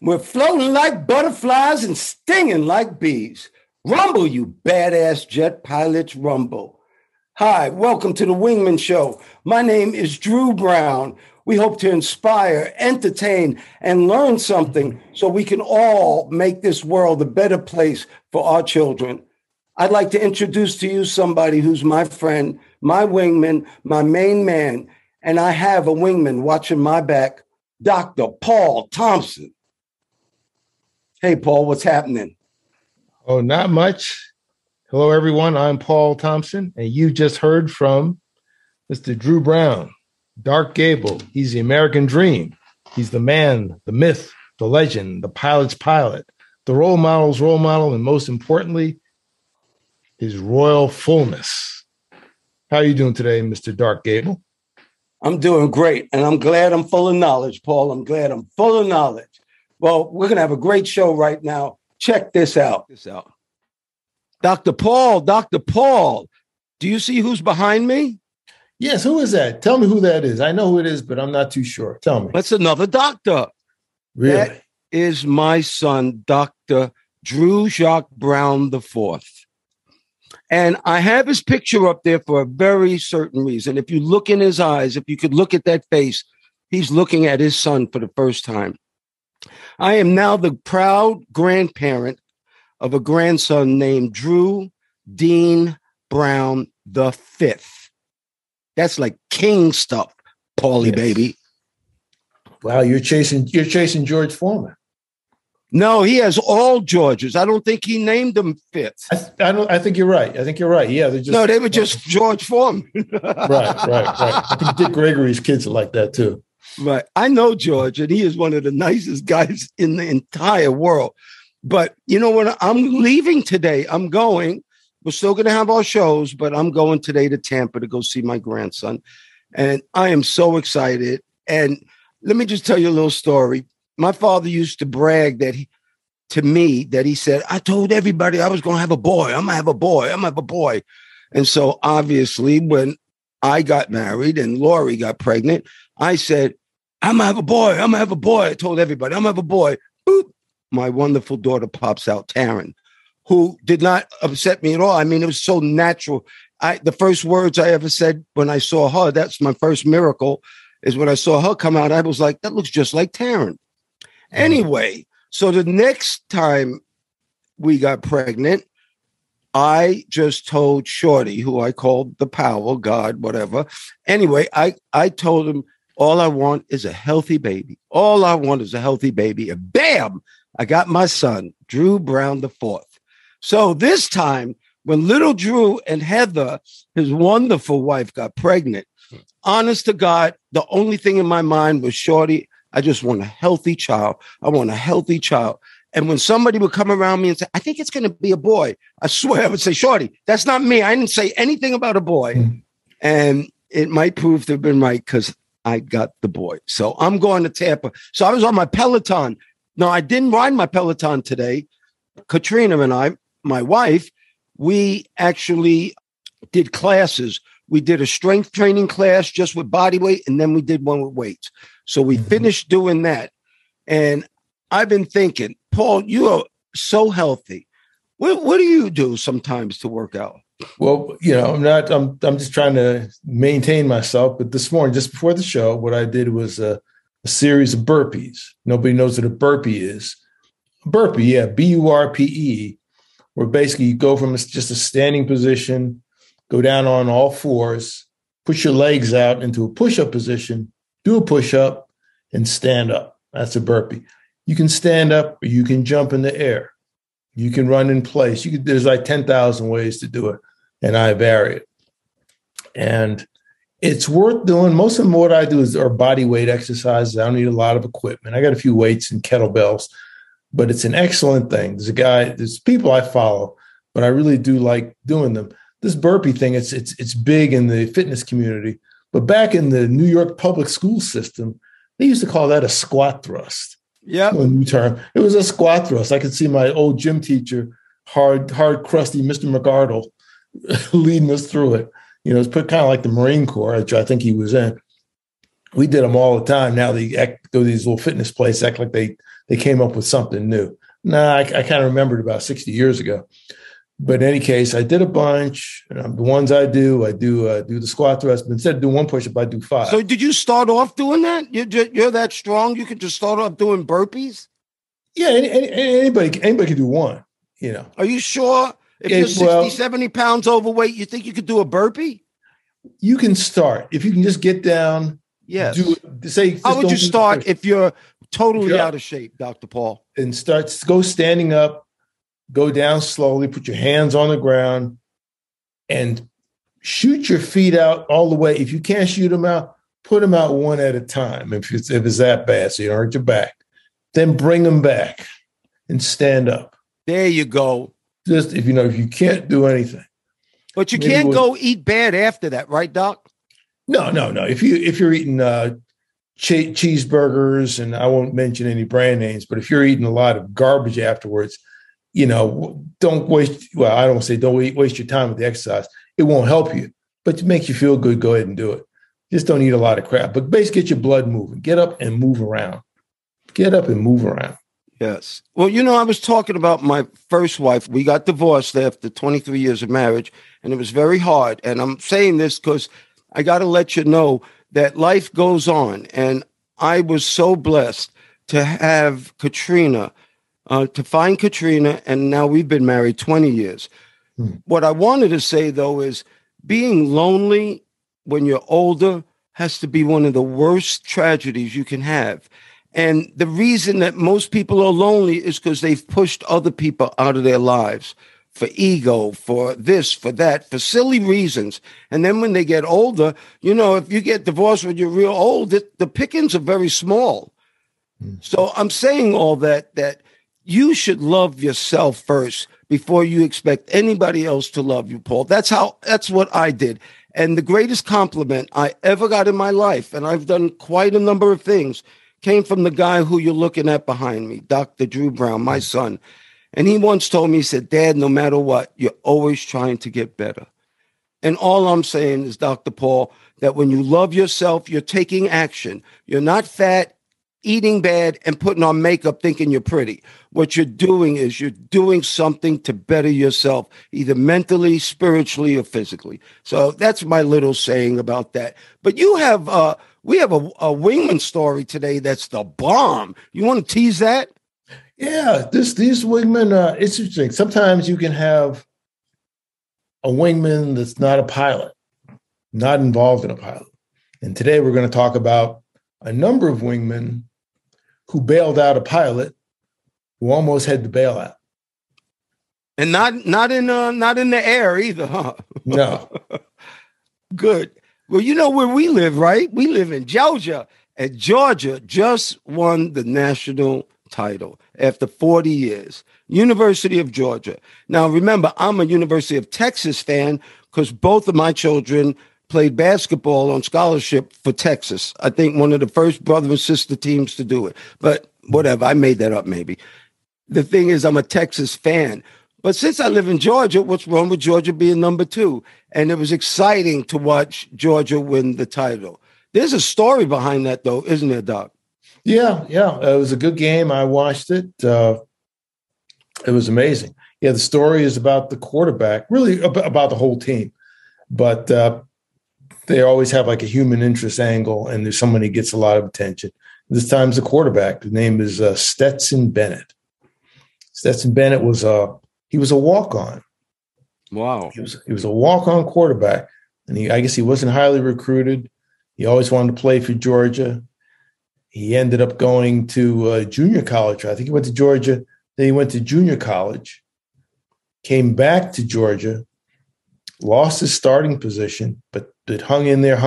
We're floating like butterflies and stinging like bees. Rumble, you badass jet pilots, rumble. Hi, welcome to the Wingman Show. My name is Drew Brown. We hope to inspire, entertain, and learn something so we can all make this world a better place for our children. I'd like to introduce to you somebody who's my friend, my wingman, my main man, and I have a wingman watching my back, Dr. Paul Thompson. Hey, Paul, what's happening? Oh, not much. Hello, everyone. I'm Paul Thompson, and you just heard from Mr. Drew Brown, Dark Gable. He's the American dream. He's the man, the myth, the legend, the pilot's pilot, the role model's role model, and most importantly, his royal fullness. How are you doing today, Mr. Dark Gable? I'm doing great, and I'm glad I'm full of knowledge, Paul. I'm glad I'm full of knowledge. Well, we're going to have a great show right now. Check this out. Dr. Paul, do you see who's behind me? Yes, who is that? Tell me who that is. I know who it is, but I'm not too sure. Tell me. That's another doctor. Really? That is my son, Dr. Drew Jacques Brown IV. And I have his picture up there for a very certain reason. If you look in his eyes, if you could look at that face, he's looking at his son for the first time. I am now the proud grandparent of a grandson named Drew Dean Brown V. That's like king stuff, Paulie, yes. Baby. Wow, you're chasing George Foreman. No, he has all Georges. I don't think he named them fifth. I think you're right. Yeah, they were just George Foreman. Right. I think Dick Gregory's kids are like that too. Right. I know George, and he is one of the nicest guys in the entire world. But you know what? I'm leaving today. We're still going to have our shows, but I'm going today to Tampa to go see my grandson. And I am so excited. And let me just tell you a little story. My father used to brag to me that he said, I told everybody I was going to have a boy. I'm going to have a boy. And so obviously when I got married and Lori got pregnant, I said, I'm going to have a boy. I told everybody, I'm going to have a boy. Boop. My wonderful daughter pops out, Taryn, who did not upset me at all. I mean, it was so natural. The first words I ever said when I saw her, that's my first miracle, is when I saw her come out, I was like, that looks just like Taryn. Anyway, so the next time we got pregnant, I just told Shorty, who I called the power, God, whatever. Anyway, I told him, all I want is a healthy baby. And bam, I got my son, Drew Brown IV. So this time, when little Drew and Heather, his wonderful wife, got pregnant, honest to God, the only thing in my mind was, Shorty, I just want a healthy child. And when somebody would come around me and say, I think it's going to be a boy, I swear I would say, Shorty, that's not me. I didn't say anything about a boy. Mm. And it might prove to have been right because I got the boy. So I'm going to Tampa. So I was on my Peloton. No, I didn't ride my Peloton today. Katrina and I, my wife, we actually did classes. We did a strength training class just with body weight, and then we did one with weights. So we finished doing that. And I've been thinking, Paul, you are so healthy. What do you do sometimes to work out? Well, I'm just trying to maintain myself. But this morning, just before the show, what I did was a series of burpees. Nobody knows what a burpee is. Burpee, yeah, B-U-R-P-E, where basically you go from just a standing position, go down on all fours, push your legs out into a push-up position, do a push-up, and stand up. That's a burpee. You can stand up or you can jump in the air. You can run in place. There's like 10,000 ways to do it, and I vary it. And it's worth doing. Most of what I do are body weight exercises. I don't need a lot of equipment. I got a few weights and kettlebells, but it's an excellent thing. There's people I follow, but I really do like doing them. This burpee thing, it's big in the fitness community, but back in the New York public school system, they used to call that a squat thrust. Yeah, a new term. It was a squat thrust. I could see my old gym teacher, hard, crusty Mr. McArdle, leading us through it. It's kind of like the Marine Corps, which I think he was in. We did them all the time. Now they go to these little fitness places, act like they came up with something new. Nah, I kind of remembered about 60 years ago. But in any case, I did a bunch. And the ones I do the squat thrust. But instead of doing one push-up, I do 5. So did you start off doing that? You're that strong? You could just start off doing burpees? Yeah, anybody can do one, Are you sure? If you're 60, 70 pounds overweight, you think you could do a burpee? You can start. If you can just get down. Yes. How would you start if you're totally out of shape, Dr. Paul? And go standing up, go down slowly, put your hands on the ground, and shoot your feet out all the way. If you can't shoot them out, put them out one at a time if it's that bad, so you don't hurt your back. Then bring them back and stand up. There you go. Just if you can't do anything. But you can't go eat bad after that, right, Doc? No. If you're eating cheeseburgers, and I won't mention any brand names, but if you're eating a lot of garbage afterwards, don't waste. Well, I don't say don't waste your time with the exercise. It won't help you, but to make you feel good, go ahead and do it. Just don't eat a lot of crap. But basically, get your blood moving. Get up and move around. Yes. Well, I was talking about my first wife. We got divorced after 23 years of marriage, and it was very hard. And I'm saying this because I got to let you know that life goes on. And I was so blessed to have Katrina, to find Katrina, and now we've been married 20 years. What I wanted to say, though, is being lonely when you're older has to be one of the worst tragedies you can have. And the reason that most people are lonely is because they've pushed other people out of their lives for ego, for this, for that, for silly reasons. And then when they get older, if you get divorced when you're real old, the pickings are very small. So I'm saying all that you should love yourself first before you expect anybody else to love you, Paul. That's what I did. And the greatest compliment I ever got in my life, and I've done quite a number of things, came from the guy who you're looking at behind me, Dr. Drew Brown, my son. And he once told me, he said, Dad, no matter what, you're always trying to get better. And all I'm saying is, Dr. Paul, that when you love yourself, you're taking action. You're not fat, eating bad, and putting on makeup thinking you're pretty. What you're doing is you're doing something to better yourself, either mentally, spiritually, or physically. So that's my little saying about that. But we have a wingman story today that's the bomb. You want to tease that? Yeah, these wingmen, it's interesting. Sometimes you can have a wingman that's not a pilot, not involved in a pilot. And today we're going to talk about a number of wingmen who bailed out a pilot who almost had to bail out. And not in the air either, huh? No. Good. Well, where we live, right? We live in Georgia, and Georgia just won the national title after 40 years. University of Georgia. Now, remember, I'm a University of Texas fan because both of my children played basketball on scholarship for Texas. I think one of the first brother and sister teams to do it. But whatever, I made that up maybe. The thing is, I'm a Texas fan. But since I live in Georgia, what's wrong with Georgia being number 2? And it was exciting to watch Georgia win the title. There's a story behind that, though, isn't there, Doc? Yeah. It was a good game. I watched it. It was amazing. Yeah, the story is about the quarterback, really about the whole team. But they always have like a human interest angle, and there's someone who gets a lot of attention. This time's the quarterback. The name is Stetson Bennett. Stetson Bennett was he was a walk-on. Wow. He was a walk-on quarterback, and I guess he wasn't highly recruited. He always wanted to play for Georgia. He ended up going to junior college. I think he went to Georgia. Then he went to junior college, came back to Georgia, lost his starting position, but it hung in there.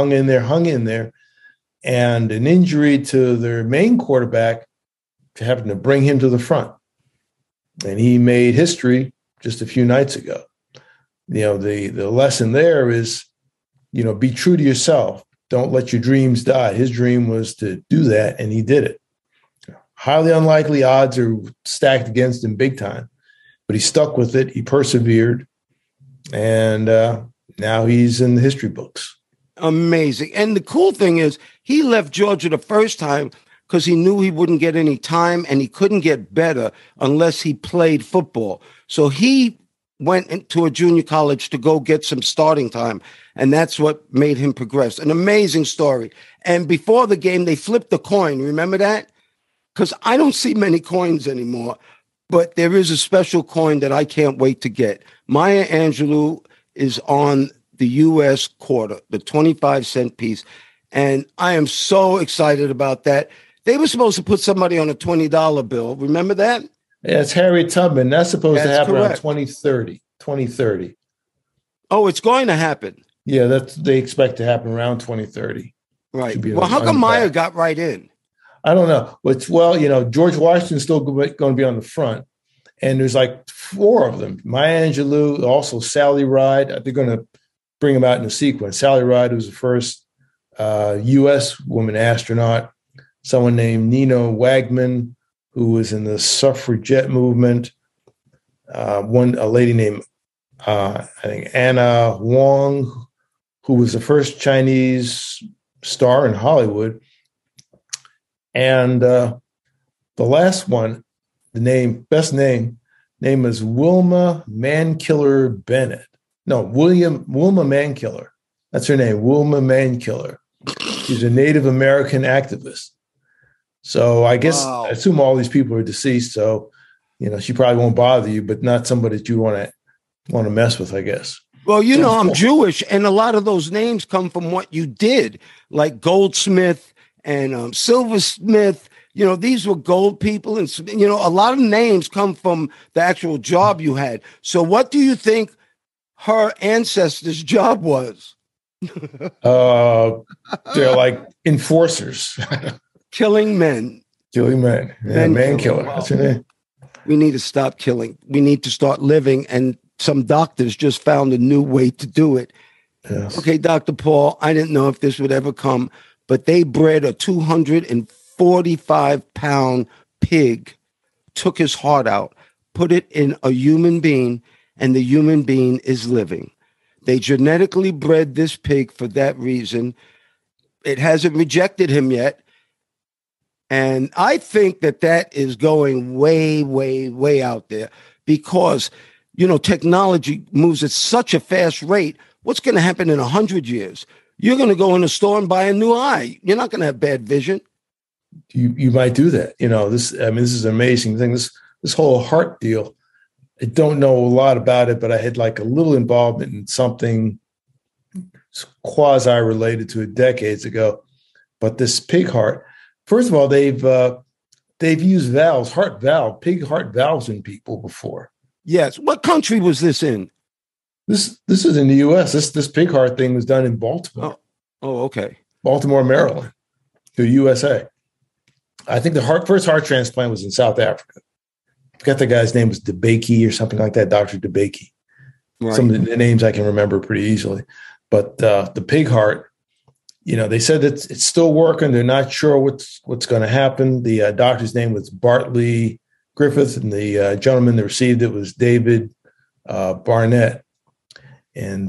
And an injury to their main quarterback happened to bring him to the front. And he made history just a few nights ago. The lesson there is, be true to yourself. Don't let your dreams die. His dream was to do that, and he did it. Highly unlikely odds are stacked against him big time, but he stuck with it. He persevered, and now he's in the history books. Amazing. And the cool thing is, he left Georgia the first time because he knew he wouldn't get any time and he couldn't get better unless he played football. So he went into a junior college to go get some starting time. And that's what made him progress. An amazing story. And before the game, they flipped the coin. Remember that? Because I don't see many coins anymore, but there is a special coin that I can't wait to get. Maya Angelou is on the U.S. quarter, the 25-cent piece. And I am so excited about that. They were supposed to put somebody on a $20 bill. Remember that? Yeah, it's Harriet Tubman. That's supposed to happen correct. around 2030. 2030. Oh, it's going to happen. Yeah, they expect to happen around 2030. Right. Well, how come Maya got right in? I don't know. Well, George Washington's still going to be on the front. And there's like 4 of them. Maya Angelou, also Sally Ride. They're going to bring them out in a sequence. Sally Ride was the first U.S. woman astronaut. Someone named Nina Wagman, who was in the suffragette movement. A lady named, I think, Anna Wong, who was the first Chinese star in Hollywood. And the last one, best name is Wilma Mankiller Bennett. No, Wilma Mankiller. That's her name, Wilma Mankiller. She's a Native American activist. So I guess I assume all these people are deceased. So, she probably won't bother you, but not somebody that you want to mess with, I guess. Well, I'm Jewish, and a lot of those names come from what you did, like Goldsmith and Silversmith. These were gold people, and a lot of names come from the actual job you had. So what do you think her ancestors' job was? They're like enforcers. Killing men. Killing men. Yeah, man killer. Wow. That's her name. We need to stop killing. We need to start living, and some doctors just found a new way to do it. Yes. Okay, Dr. Paul, I didn't know if this would ever come, but they bred a 245-pound pig, took his heart out, put it in a human being, and the human being is living. They genetically bred this pig for that reason. It hasn't rejected him yet. And I think that is going way, way, way out there because, technology moves at such a fast rate. What's going to happen in 100 years? You're going to go in a store and buy a new eye. You're not going to have bad vision. You might do that. This is an amazing thing. This whole heart deal, I don't know a lot about it, but I had like a little involvement in something quasi-related to it decades ago. But this pig heart, first of all, they've used pig heart valves in people before. Yes. What country was this in? This is in the U.S. This pig heart thing was done in Baltimore. Oh, okay. Baltimore, Maryland, the USA. I think the first heart transplant was in South Africa. I forgot the guy's name was DeBakey or something like that, Dr. DeBakey. Right. Some of the names I can remember pretty easily. But the pig heart, they said that it's still working. They're not sure what's going to happen. The doctor's name was Bartley Griffith, and the gentleman that received it was David Barnett. And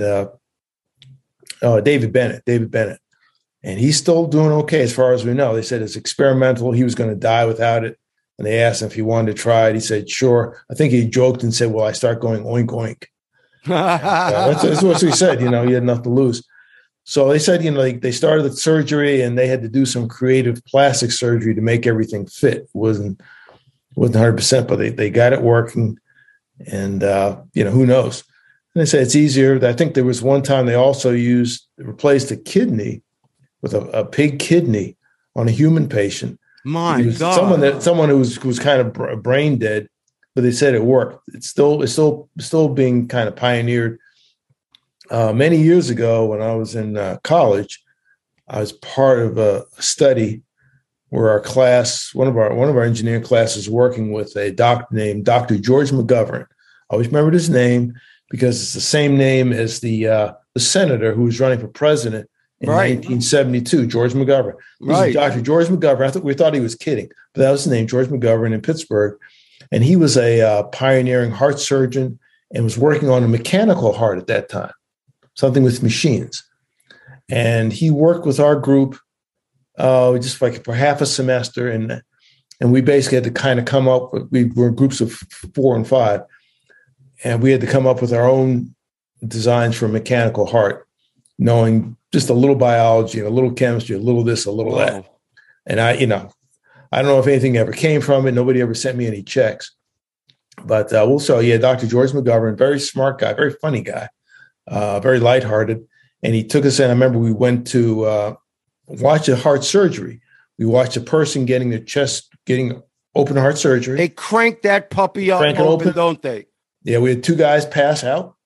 David Bennett. And he's still doing okay as far as we know. They said it's experimental. He was going to die without it. And they asked him if he wanted to try it. He said, sure. I think he joked and said, well, I start going oink, oink. That's what he said. He had nothing to lose. So they said, they started the surgery and they had to do some creative plastic surgery to make everything fit. It wasn't 100%, but they got it working. And, who knows? And they said it's easier. I think there was one time they also replaced a kidney with a pig kidney on a human patient. My God! Someone who was kind of brain dead, but they said it worked. It's still being kind of pioneered. Many years ago, when I was in college, I was part of a study where our class, one of our engineering classes, working with a doctor named Dr. George McGovern. I always remembered his name because it's the same name as the senator who was running for president in 1972, George McGovern. Right. Dr. George McGovern. We thought he was kidding, but that was his name, George McGovern in Pittsburgh. And he was a pioneering heart surgeon and was working on a mechanical heart at that time, something with machines. And he worked with our group just like for half a semester. And we basically had to kind of come up with, we were groups of 4 and 5. And we had to come up with our own designs for a mechanical heart, knowing just a little biology and a little chemistry, a little this, a little that. And I don't know if anything ever came from it. Nobody ever sent me any checks. But we'll show you. Dr. George McGovern, very smart guy, very funny guy, very lighthearted. And he took us in. I remember we went to watch a heart surgery. We watched a person getting open heart surgery. They crank that puppy up open, don't they? Yeah, we had 2 guys pass out.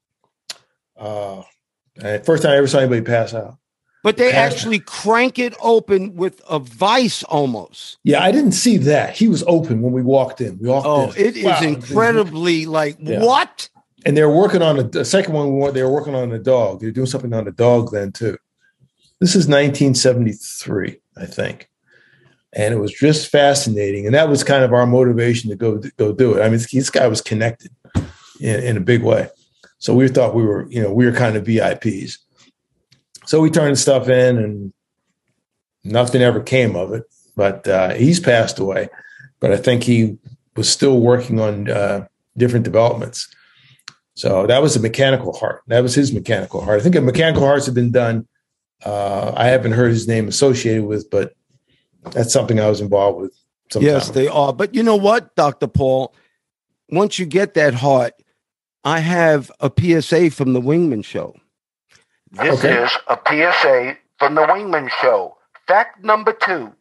First time I ever saw anybody pass out. But they actually crank it open with a vice almost. Yeah, I didn't see that. He was open when we walked in. It is incredibly what? And they were working on the second one. They were working on a dog. They were doing something on a dog then too. This is 1973, I think. And it was just fascinating. And that was kind of our motivation to go do it. I mean, this guy was connected in a big way. So we thought we were kind of VIPs. So we turned stuff in and nothing ever came of it. But he's passed away. But I think he was still working on different developments. So that was a mechanical heart. That was his mechanical heart. I think mechanical hearts have been done. I haven't heard his name associated with, but that's something I was involved with. Yes, they are. But you know what, Dr. Paul? Once you get that heart, I have a PSA from the Wingman Show. This is a PSA from the Wingman Show. Fact number 2.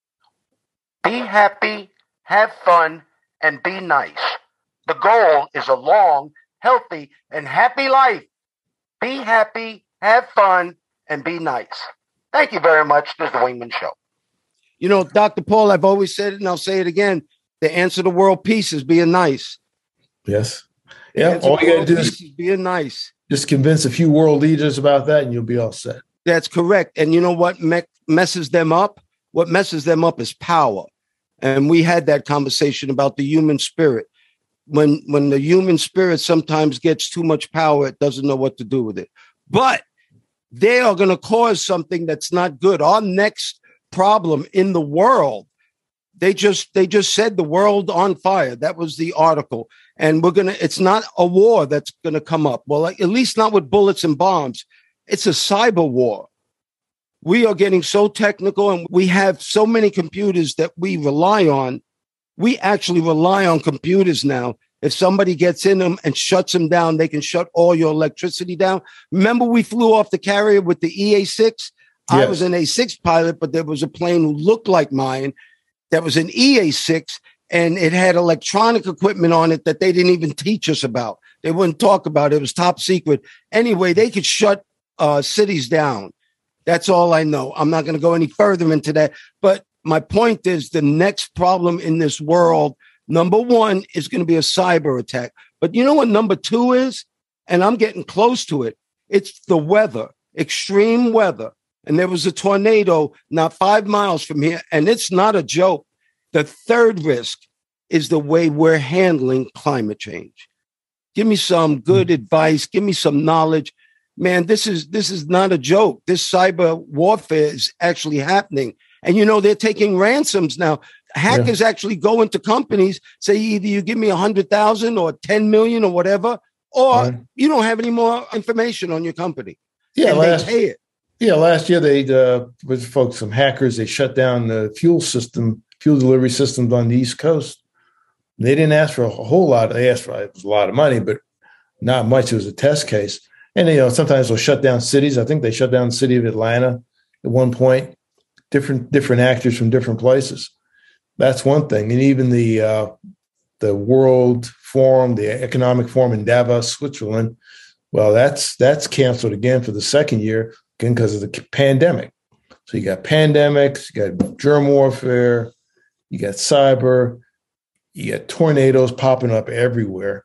Be happy, have fun, and be nice. The goal is a long, healthy, and happy life. Be happy, have fun, and be nice. Thank you very much. This is the Wingman Show. You know, Dr. Paul, I've always said it, and I'll say it again. The answer to world peace is being nice. Yes. Yeah, all you got to do is being nice. Just convince a few world leaders about that, and you'll be all set. That's correct. And you know what messes them up? What messes them up is power. And we had that conversation about the human spirit. When the human spirit sometimes gets too much power, it doesn't know what to do with it. But they are going to cause something that's not good. Our next problem in the world, they just said the world on fire. That was the article. And it's not a war that's going to come up. Well, at least not with bullets and bombs. It's a cyber war. We are getting so technical and we have so many computers that we rely on. We actually rely on computers now. If somebody gets in them and shuts them down, they can shut all your electricity down. Remember we flew off the carrier with the EA-6? Yes. I was an A-6 pilot, but there was a plane who looked like mine that was an EA-6. And it had electronic equipment on it that they didn't even teach us about. They wouldn't talk about it. It was top secret. Anyway, they could shut cities down. That's all I know. I'm not going to go any further into that. But my point is the next problem in this world, number 1, is going to be a cyber attack. But you know what number 2 is? And I'm getting close to it. It's the weather, extreme weather. And there was a tornado not 5 miles from here. And it's not a joke. The third risk is the way we're handling climate change. Give me some good advice. Give me some knowledge. Man, this is not a joke. This cyber warfare is actually happening. And, you know, they're taking ransoms now. Hackers actually go into companies, say either you give me 100,000 or 10 million or whatever, or you don't have any more information on your company. Yeah, they pay it. Yeah, last year some hackers, they shut down the fuel delivery systems on the East Coast. They didn't ask for a whole lot. They asked for a lot of money, but not much. It was a test case. And, you know, sometimes they'll shut down cities. I think they shut down the city of Atlanta at one point, different actors from different places. That's one thing. And even the World Forum, the Economic Forum in Davos, Switzerland, well, that's canceled again for the second year, again, because of the pandemic. So you got pandemics, you got germ warfare, you got cyber, you got tornadoes popping up everywhere.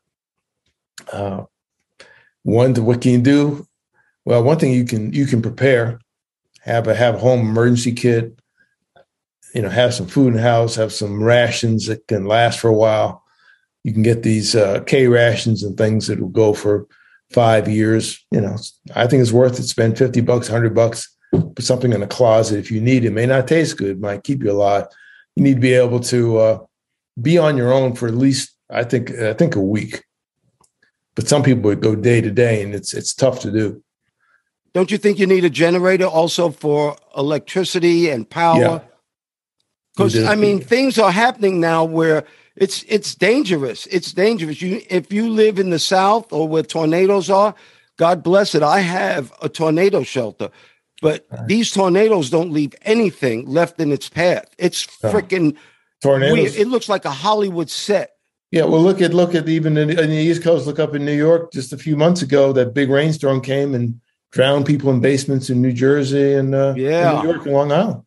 What can you do? Well, one thing you can prepare, have a home emergency kit, you know, have some food in the house, have some rations that can last for a while. You can get these K rations and things that will go for 5 years. You know, I think it's worth it. Spend $50, $100 put something in a closet if you need it. It may not taste good, might keep you alive. You need to be able to be on your own for at least, I think a week. But some people would go day to day, and it's tough to do. Don't you think you need a generator also for electricity and power? Because I mean, things are happening now where it's dangerous. It's dangerous. If you live in the South or where tornadoes are, God bless it. I have a tornado shelter, but these tornadoes don't leave anything left in its path. It's freaking tornadoes. Weird. It looks like a Hollywood set. Yeah, well, look at even in the East Coast. Look up in New York just a few months ago. That big rainstorm came and drowned people in basements in New Jersey and in New York and Long Island.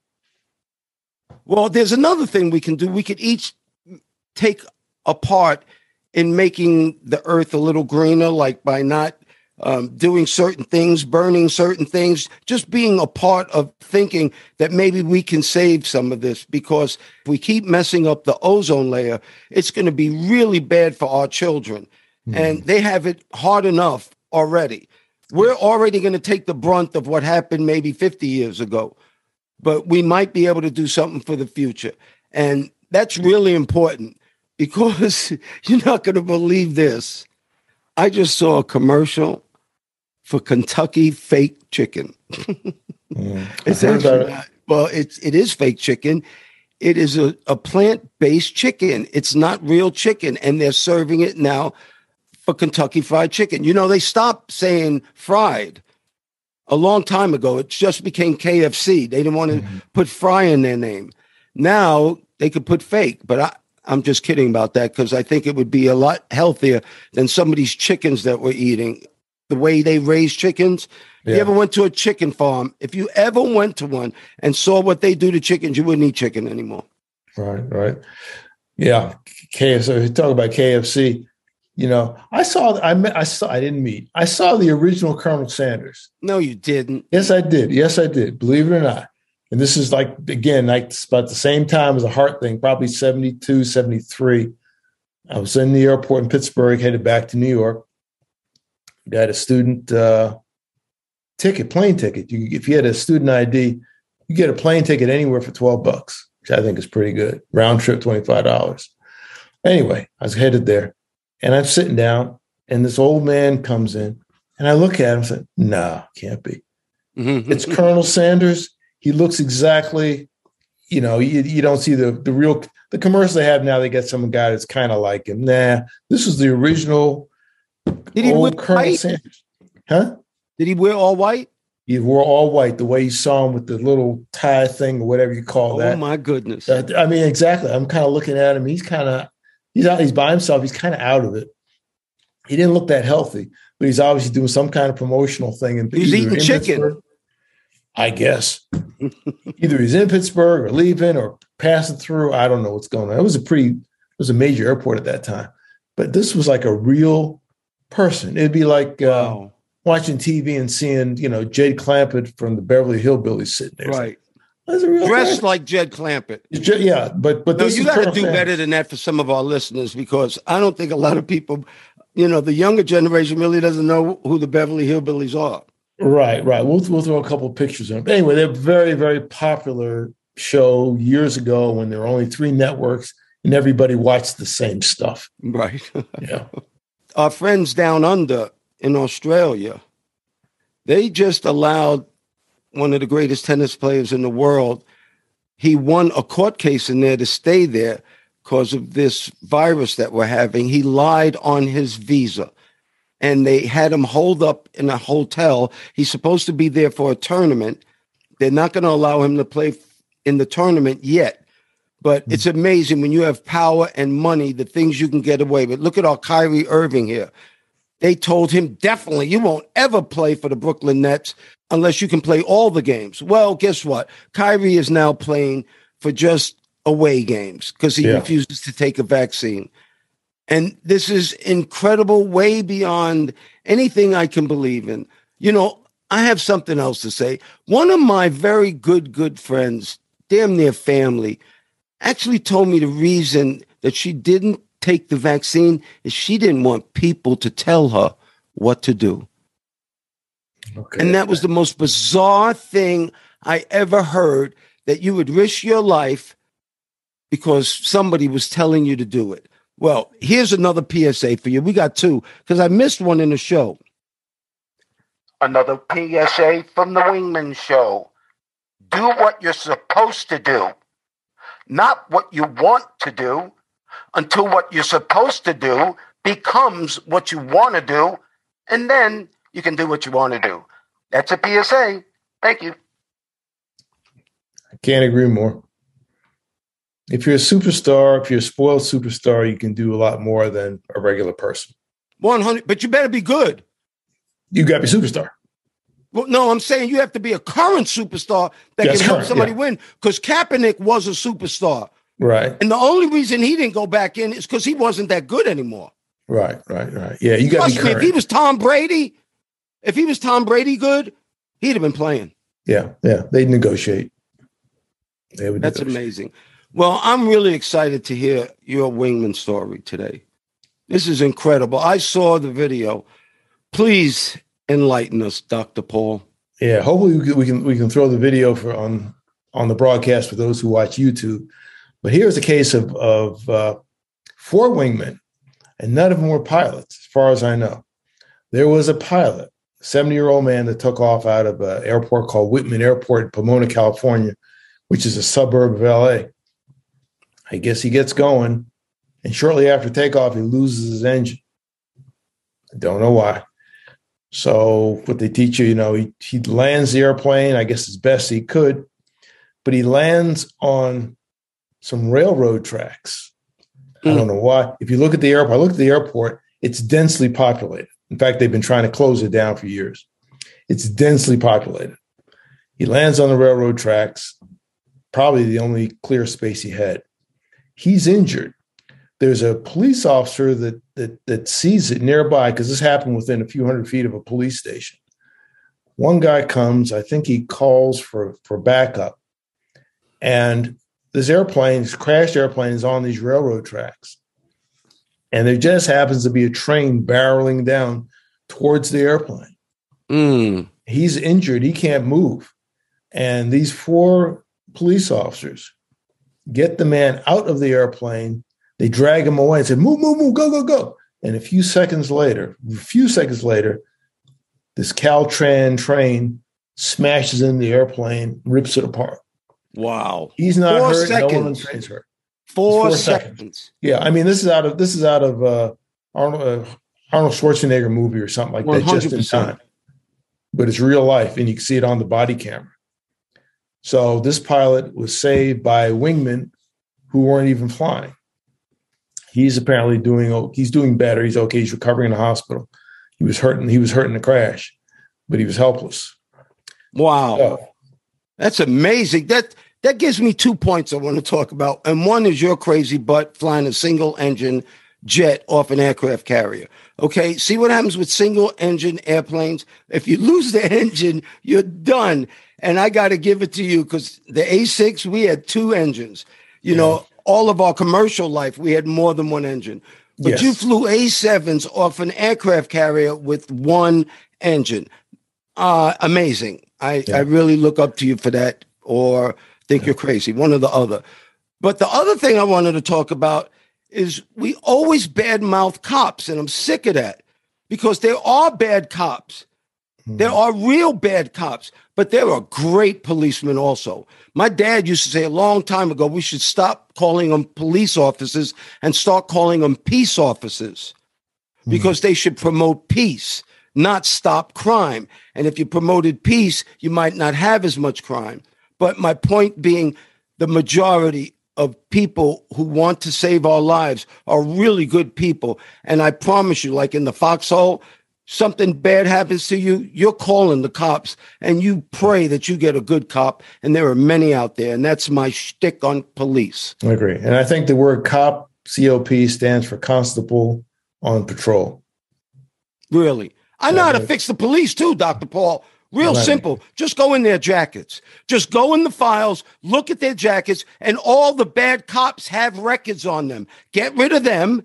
Well, there's another thing we can do. We could each take a part in making the earth a little greener, like by not doing certain things, burning certain things, just being a part of thinking that maybe we can save some of this, because if we keep messing up the ozone layer, it's going to be really bad for our children. And they have it hard enough already. We're already going to take the brunt of what happened maybe 50 years ago, but we might be able to do something for the future. And that's really important, because you're not going to believe this. I just saw a commercial for Kentucky fake chicken. It's actually not, well, it is fake chicken. It is a plant-based chicken. It's not real chicken, and they're serving it now for Kentucky Fried Chicken. You know, they stopped saying fried a long time ago. It just became KFC. They didn't want to put fry in their name. Now they could put fake, but I'm just kidding about that, because I think it would be a lot healthier than some of these chickens that we're eating. The way they raise chickens. Yeah. You ever went to a chicken farm? If you ever went to one and saw what they do to chickens, you wouldn't eat chicken anymore. Right. Yeah. KFC. Talk about KFC. You know, I saw the original Colonel Sanders. No, you didn't. Yes, I did. Believe it or not. And this is like about the same time as a Heart thing, probably 72, 73. I was in the airport in Pittsburgh, headed back to New York. Got a student plane ticket. If you had a student ID, you get a plane ticket anywhere for $12, which I think is pretty good. Round trip, $25. Anyway, I was headed there, and I'm sitting down, and this old man comes in, and I look at him and say, "No, can't be. It's Colonel Sanders. He looks exactly, you don't see the commercial they have now. They get some guy that's kind of like him. Nah, this is the original." Did he wear Colonel white? Sanders. Huh? Did he wear all white? He wore all white, the way you saw him with the little tie thing or whatever you call that. Oh my goodness! I mean, exactly. I'm kind of looking at him. He's by himself. He's kind of out of it. He didn't look that healthy, but he's obviously doing some kind of promotional thing. And he's eating chicken, I guess. Either he's in Pittsburgh or leaving or passing through. I don't know what's going on. It was a major airport at that time, but this was like a real person. It'd be like watching TV and seeing, Jed Clampett from the Beverly Hillbillies sitting there. Right. That's a real dressed like Jed Clampett. Yeah, but no, you got to do better than that for some of our listeners, because I don't think a lot of people, the younger generation really doesn't know who the Beverly Hillbillies are. Right. We'll throw a couple of pictures in. But anyway, they're a very, very popular show years ago when there were only 3 networks and everybody watched the same stuff. Right. Yeah. Our friends down under in Australia, they just allowed one of the greatest tennis players in the world. He won a court case in there to stay there because of this virus that we're having. He lied on his visa, and they had him holed up in a hotel. He's supposed to be there for a tournament. They're not going to allow him to play in the tournament yet. But it's amazing when you have power and money, the things you can get away with. Look at our Kyrie Irving here. They told him, definitely, you won't ever play for the Brooklyn Nets unless you can play all the games. Well, guess what? Kyrie is now playing for just away games because he refuses to take a vaccine. And this is incredible, way beyond anything I can believe in. I have something else to say. One of my very good friends, damn near family, actually told me the reason that she didn't take the vaccine is she didn't want people to tell her what to do. Okay. And that was the most bizarre thing I ever heard that you would risk your life because somebody was telling you to do it. Well, here's another PSA for you. We got two because I missed one in the show. Another PSA from the Wingman Show. Do what you're supposed to do, not what you want to do, until what you're supposed to do becomes what you want to do, and then you can do what you want to do. That's a PSA. Thank you. I can't agree more. If you're a superstar, if you're a spoiled superstar, you can do a lot more than a regular person. 100, but you better be good. You got to be a superstar. Well, no, I'm saying you have to be a current superstar that can help somebody win, because Kaepernick was a superstar. Right. And the only reason he didn't go back in is because he wasn't that good anymore. Right. Yeah, you got to be current. If he was Tom Brady good, he'd have been playing. Yeah. They'd negotiate. That's amazing. Well, I'm really excited to hear your Wingman story today. This is incredible. I saw the video. Please enlighten us, Dr. Paul. Yeah, hopefully we can throw the video on the broadcast for those who watch YouTube. But here's a case of 4 wingmen, and none of them were pilots, as far as I know. There was a pilot, a 70-year-old man that took off out of an airport called Whitman Airport in Pomona, California, which is a suburb of LA. I guess he gets going, and shortly after takeoff, he loses his engine. I don't know why. So what they teach you, he lands the airplane, I guess as best he could, but he lands on some railroad tracks. I don't know why. If you look at the airport, it's densely populated. In fact, they've been trying to close it down for years. It's densely populated. He lands on the railroad tracks, probably the only clear space he had. He's injured. There's a police officer that sees it nearby, because this happened within a few hundred feet of a police station. One guy comes, I think he calls for backup. And this crashed airplane is on these railroad tracks. And there just happens to be a train barreling down towards the airplane. He's injured. He can't move. And these 4 police officers get the man out of the airplane. They drag him away and say, move, go. And a few seconds later, this Caltran train smashes in the airplane, rips it apart. Wow. He's not 4 hurt. seconds. No one on the train's hurt. 4 seconds. Yeah. I mean, this is out of Arnold Schwarzenegger movie or something like 100%. That, just in time. But it's real life, and you can see it on the body camera. So this pilot was saved by wingmen who weren't even flying. He's apparently doing better. He's okay. He's recovering in the hospital. He was hurt in the crash, but he was helpless. Wow. So, that's amazing. That gives me 2 points I want to talk about. And one is your crazy butt flying a single engine jet off an aircraft carrier. Okay. See what happens with single engine airplanes? If you lose the engine, you're done. And I got to give it to you, because the A6, we had 2 engines. All of our commercial life, we had more than 1 engine. But you flew A7s off an aircraft carrier with 1 engine. Amazing. I really look up to you for that, or think you're crazy, one or the other. But the other thing I wanted to talk about is we always badmouth cops, and I'm sick of that, because there are bad cops. There are real bad cops, but there are great policemen also. My dad used to say a long time ago, we should stop calling them police officers and start calling them peace officers, because they should promote peace, not stop crime. And if you promoted peace, you might not have as much crime. But my point being, the majority of people who want to save our lives are really good people. And I promise you, like in the foxhole, something bad happens to you, you're calling the cops, and you pray that you get a good cop. And there are many out there. And that's my shtick on police. I agree. And I think the word cop, COP, stands for constable on patrol. Really? I know how to fix the police too, Dr. Paul. Real simple. Just go in their jackets. Just go in the files, look at their jackets, and all the bad cops have records on them. Get rid of them,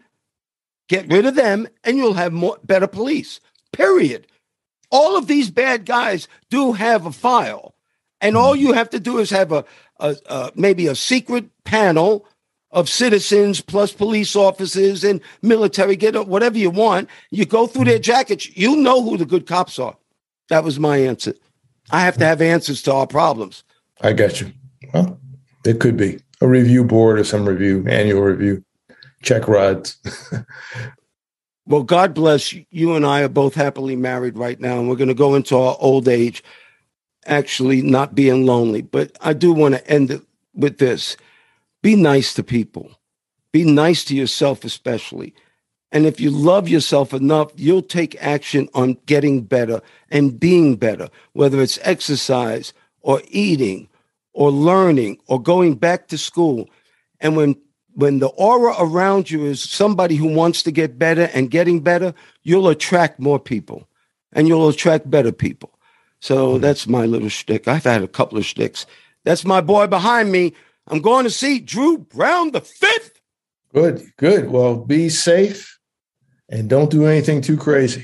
and you'll have better police. Period. All of these bad guys do have a file. And all you have to do is have maybe a secret panel of citizens plus police officers and military, get whatever you want. You go through their jackets. You know who the good cops are. That was my answer. I have to have answers to our problems. I got you. Well, it could be a review board or some annual review, check rides. Well, God bless you. You and I are both happily married right now, and we're going to go into our old age actually not being lonely. But I do want to end it with this. Be nice to people. Be nice to yourself, especially. And if you love yourself enough, you'll take action on getting better and being better, whether it's exercise or eating or learning or going back to school. And when the aura around you is somebody who wants to get better and getting better, you'll attract more people and you'll attract better people. So that's my little shtick. I've had a couple of shticks. That's my boy behind me. I'm going to see Drew Brown the Fifth. Good. Well, be safe and don't do anything too crazy.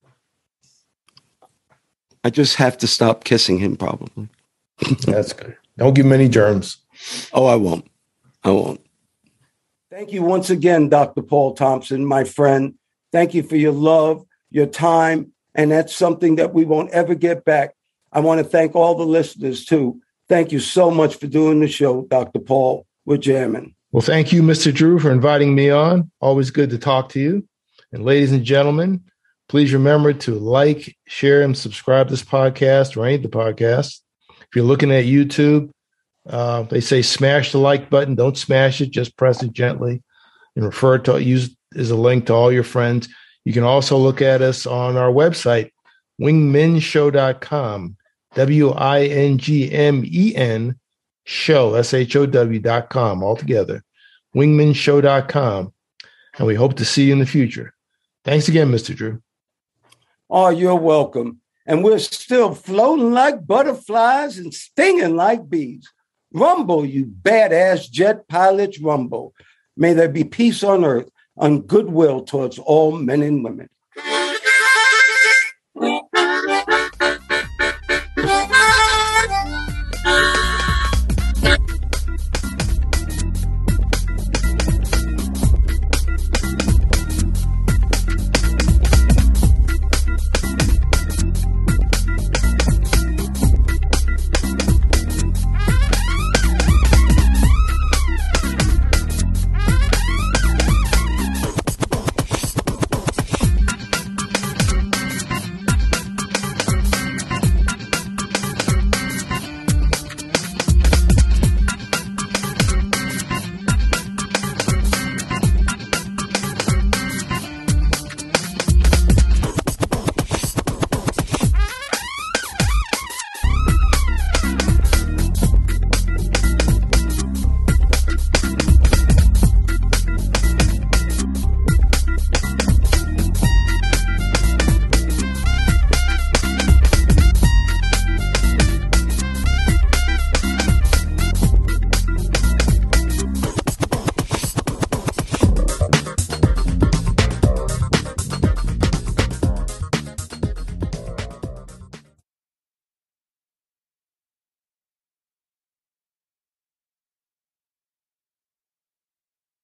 I just have to stop kissing him, probably. That's good. Don't give him any germs. Oh, I won't. Thank you once again, Dr. Paul Thompson, my friend. Thank you for your love, your time, and that's something that we won't ever get back. I want to thank all the listeners, too. Thank you so much for doing the show, Dr. Paul. We're jamming. Well, thank you, Mr. Drew, for inviting me on. Always good to talk to you. And ladies and gentlemen, please remember to like, share, and subscribe to this podcast or any of the podcasts. If you're looking at YouTube, they say smash the like button. Don't smash it. Just press it gently and use as a link to all your friends. You can also look at us on our website, wingmenshow.com, WINGMEN show, SHOW.com, altogether, wingmenshow.com. And we hope to see you in the future. Thanks again, Mr. Drew. Oh, you're welcome. And we're still floating like butterflies and stinging like bees. Rumble, you badass jet pilots, rumble. May there be peace on earth, and goodwill towards all men and women.